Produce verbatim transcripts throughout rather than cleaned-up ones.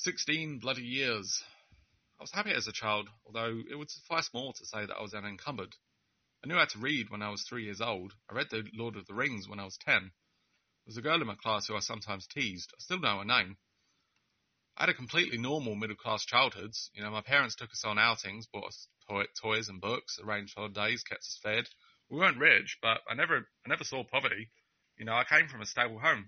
Sixteen bloody years. I was happy as a child, although it would suffice more to say that I was unencumbered. I knew how to read when I was three years old. I read The Lord of the Rings when I was ten. There was a girl in my class who I sometimes teased. I still know her name. I had a completely normal middle-class childhood. You know, my parents took us on outings, bought us toy- toys and books, arranged holidays, kept us fed. We weren't rich, but I never, I never saw poverty. You know, I came from a stable home.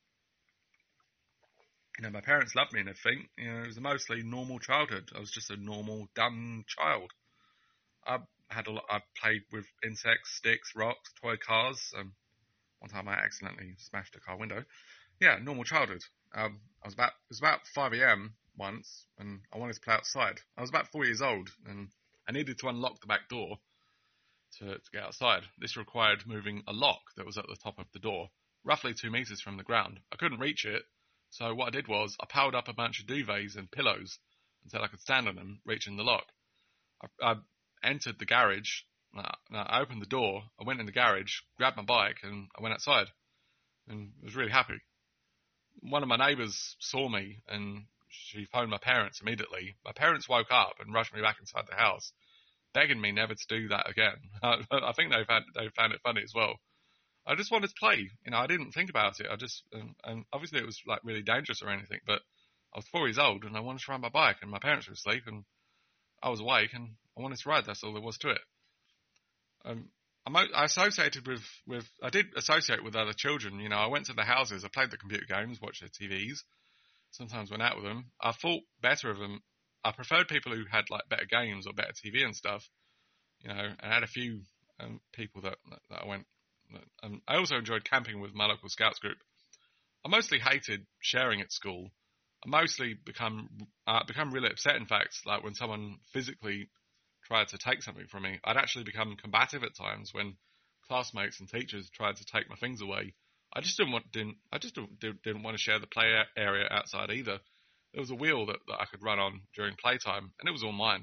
You know, my parents loved me and everything. You know, it was a mostly normal childhood. I was just a normal, dumb child. I had a lot. I played with insects, sticks, rocks, toy cars. Um, one time I accidentally smashed a car window. Yeah, normal childhood. Um, I was about it was about five a m once, and I wanted to play outside. I was about four years old, and I needed to unlock the back door to, to get outside. This required moving a lock that was at the top of the door, roughly two meters from the ground. I couldn't reach it, so what I did was I piled up a bunch of duvets and pillows until I could stand on them, reaching the lock. I, I entered the garage. I opened the door. I went in the garage, grabbed my bike, and I went outside, and I was really happy. One of my neighbours saw me, and she phoned my parents immediately. My parents woke up and rushed me back inside the house, begging me never to do that again. I think they found they found it funny as well. I just wanted to play. You know, I didn't think about it. I just, and, and obviously it was like really dangerous or anything, but I was four years old and I wanted to ride my bike, and my parents were asleep and I was awake and I wanted to ride. That's all there was to it. Um, I associated with, with, I did associate with other children. You know, I went to the houses, I played the computer games, watched their T Vs, sometimes went out with them. I thought better of them. I preferred people who had like better games or better T V and stuff, you know, and I had a few um, people that, that I went, um, I also enjoyed camping with my local scouts group. I mostly hated sharing at school. I mostly become, uh, become really upset, in fact, like when someone physically tried to take something from me. I'd actually become combative at times when classmates and teachers tried to take my things away. I just didn't want didn't I just didn't, didn't want to share the play area outside either. There was a wheel that, that I could run on during playtime, and it was all mine.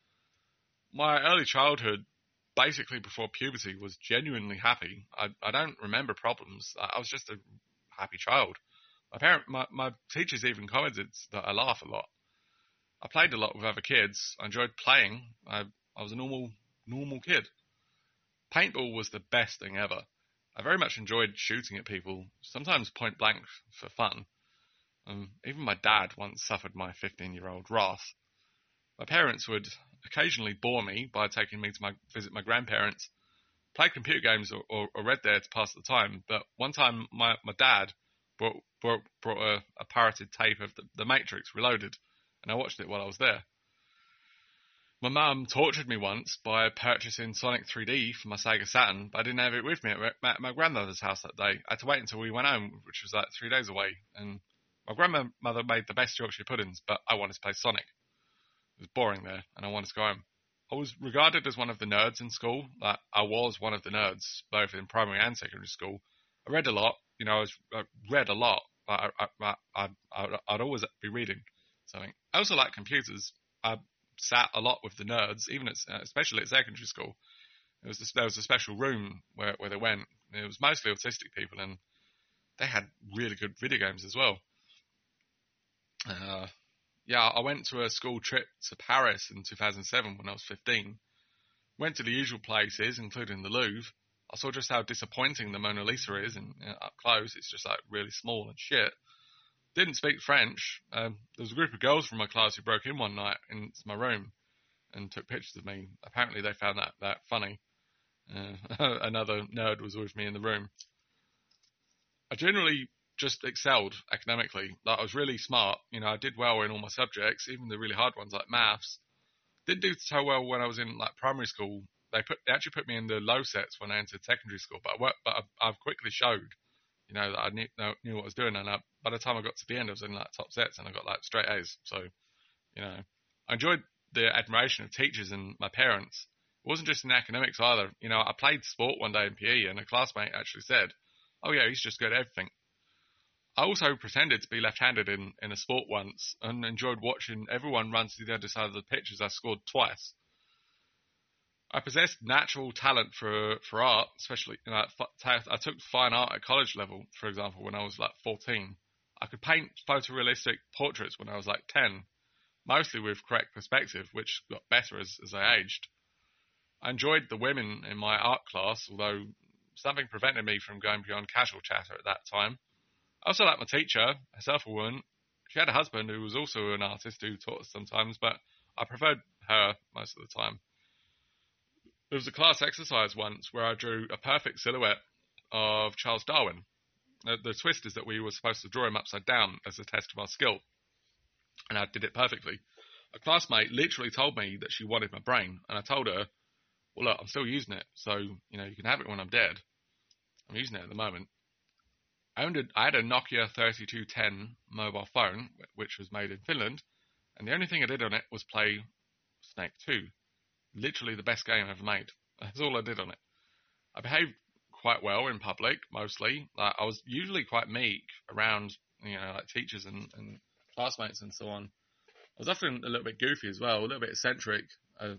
My early childhood, basically before puberty, was genuinely happy. I I don't remember problems. I, I was just a happy child. My parent, my, my teachers even commented that I laugh a lot. I played a lot with other kids. I enjoyed playing. I, I was a normal, normal kid. Paintball was the best thing ever. I very much enjoyed shooting at people, sometimes point blank for fun. Um, even my dad once suffered my fifteen-year-old wrath. My parents would occasionally bore me by taking me to my, visit my grandparents, play computer games or, or, or read there to pass the time. But one time my, my dad brought, brought, brought a, a pirated tape of the, the Matrix Reloaded, and I watched it while I was there. My mum tortured me once by purchasing Sonic three D for my Sega Saturn, but I didn't have it with me at my, my grandmother's house that day. I had to wait until we went home, which was like three days away, and my grandmother made the best Yorkshire puddings, but I wanted to play Sonic. It was boring there, and I wanted to go home. I was regarded as one of the nerds in school. Like, I was one of the nerds, both in primary and secondary school. I read a lot. You know, I, was, I read a lot. I, I, I, I, I'd always be reading something. I also like computers. I sat a lot with the nerds, even at, especially at secondary school. There was, this, there was a special room where, where they went. It was mostly autistic people, and they had really good video games as well. Uh, yeah, I went to a school trip to Paris in two thousand seven when I was fifteen. Went to the usual places, including the Louvre. I saw just how disappointing the Mona Lisa is, and you know, up close, it's just like really small and shit. Didn't speak French. Um, there was a group of girls from my class who broke in one night into my room and took pictures of me. Apparently they found that, that funny. Uh, another nerd was with me in the room. I generally just excelled academically. Like, I was really smart. You know, I did well in all my subjects, even the really hard ones like maths. Didn't do so well when I was in like primary school. They put they actually put me in the low sets when I entered secondary school. But I worked, but I, I've quickly showed, you know, that I knew, knew what I was doing. And I, by the time I got to the end, I was in like top sets and I got like straight A's. So, you know, I enjoyed the admiration of teachers and my parents. It wasn't just in academics either. You know, I played sport one day in P E, and a classmate actually said, "Oh yeah, he's just good at everything." I also pretended to be left-handed in, in a sport once and enjoyed watching everyone run to the other side of the pitch as I scored twice. I possessed natural talent for, for art, especially, you know, I took fine art at college level, for example, when I was like fourteen. I could paint photorealistic portraits when I was like ten, mostly with correct perspective, which got better as, as I aged. I enjoyed the women in my art class, although something prevented me from going beyond casual chatter at that time. I also liked my teacher, herself a woman. She had a husband who was also an artist who taught us sometimes, but I preferred her most of the time. There was a class exercise once where I drew a perfect silhouette of Charles Darwin. The, the twist is that we were supposed to draw him upside down as a test of our skill, and I did it perfectly. A classmate literally told me that she wanted my brain, and I told her, well, look, I'm still using it, so, you know, you can have it when I'm dead. I'm using it at the moment. I, owned a, I had a Nokia thirty-two ten mobile phone, which was made in Finland, and the only thing I did on it was play Snake two. Literally the best game ever made. That's all I did on it. I behaved quite well in public, mostly. Like, I was usually quite meek around, you know, like teachers and, and classmates and so on. I was often a little bit goofy as well, a little bit eccentric. Uh,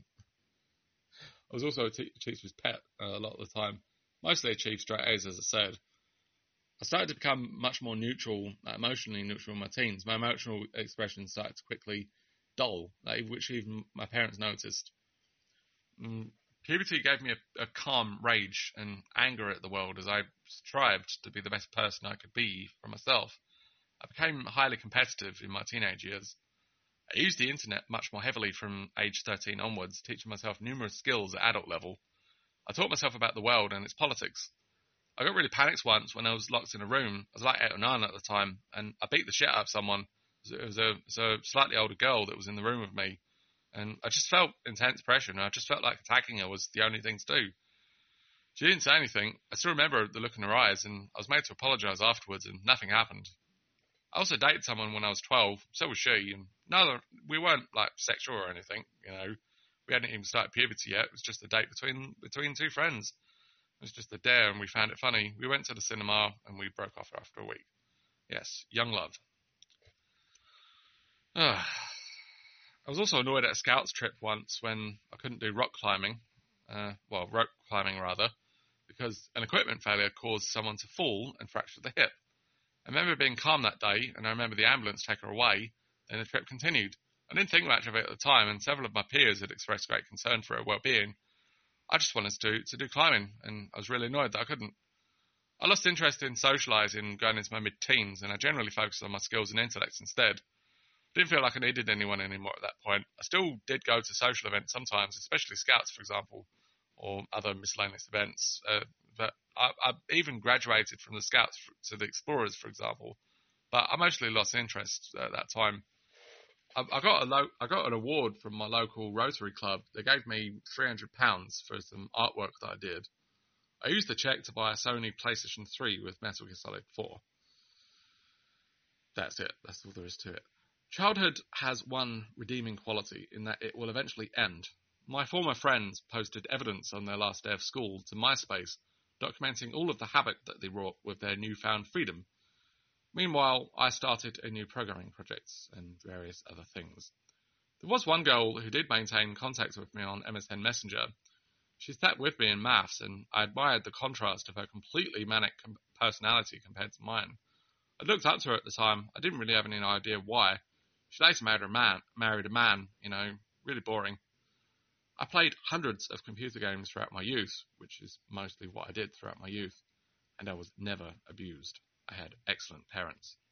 I was also a te- teacher's pet uh, a lot of the time. Mostly achieved straight A's, as I said. I started to become much more neutral, uh, emotionally neutral in my teens. My emotional expressions started to quickly dull, like, which even my parents noticed. Mm, puberty gave me a, a calm rage and anger at the world as I strived to be the best person I could be for myself. I became highly competitive in my teenage years. I used the internet much more heavily from age thirteen onwards, teaching myself numerous skills at adult level. I taught myself about the world and its politics. I got really panicked once when I was locked in a room. I was like eight or nine at the time, and I beat the shit out of someone. It was a, it was a slightly older girl that was in the room with me, and I just felt intense pressure, and I just felt like attacking her was the only thing to do. She didn't say anything. I still remember the look in her eyes, and I was made to apologise afterwards, and nothing happened. I also dated someone when I was twelve, so was she, and no, we weren't like sexual or anything, you know. We hadn't even started puberty yet. It was just a date between between two friends. It was just a dare, and we found it funny. We went to the cinema, and we broke off after a week. Yes, young love. I was also annoyed at a scouts trip once when I couldn't do rock climbing, uh, well, rope climbing rather, because an equipment failure caused someone to fall and fracture the hip. I remember being calm that day, and I remember the ambulance take her away, and the trip continued. I didn't think much of it at the time, and several of my peers had expressed great concern for her well-being. I just wanted to, to do climbing, and I was really annoyed that I couldn't. I lost interest in socialising going into my mid-teens, and I generally focused on my skills and intellect instead. I didn't feel like I needed anyone anymore at that point. I still did go to social events sometimes, especially scouts, for example, or other miscellaneous events. Uh, but I, I even graduated from the scouts to the explorers, for example. But I mostly lost interest at that time. I got a lo- I got an award from my local Rotary Club. They gave me three hundred pounds for some artwork that I did. I used the cheque to buy a Sony PlayStation three with Metal Gear Solid four. That's it. That's all there is to it. Childhood has one redeeming quality in that it will eventually end. My former friends posted evidence on their last day of school to MySpace, documenting all of the havoc that they wrought with their newfound freedom. Meanwhile, I started a new programming project and various other things. There was one girl who did maintain contact with me on M S N Messenger. She sat with me in maths, and I admired the contrast of her completely manic com- personality compared to mine. I looked up to her at the time. I didn't really have any idea why. She later married a man, married a man, you know, really boring. I played hundreds of computer games throughout my youth, which is mostly what I did throughout my youth, and I was never abused. I had excellent parents.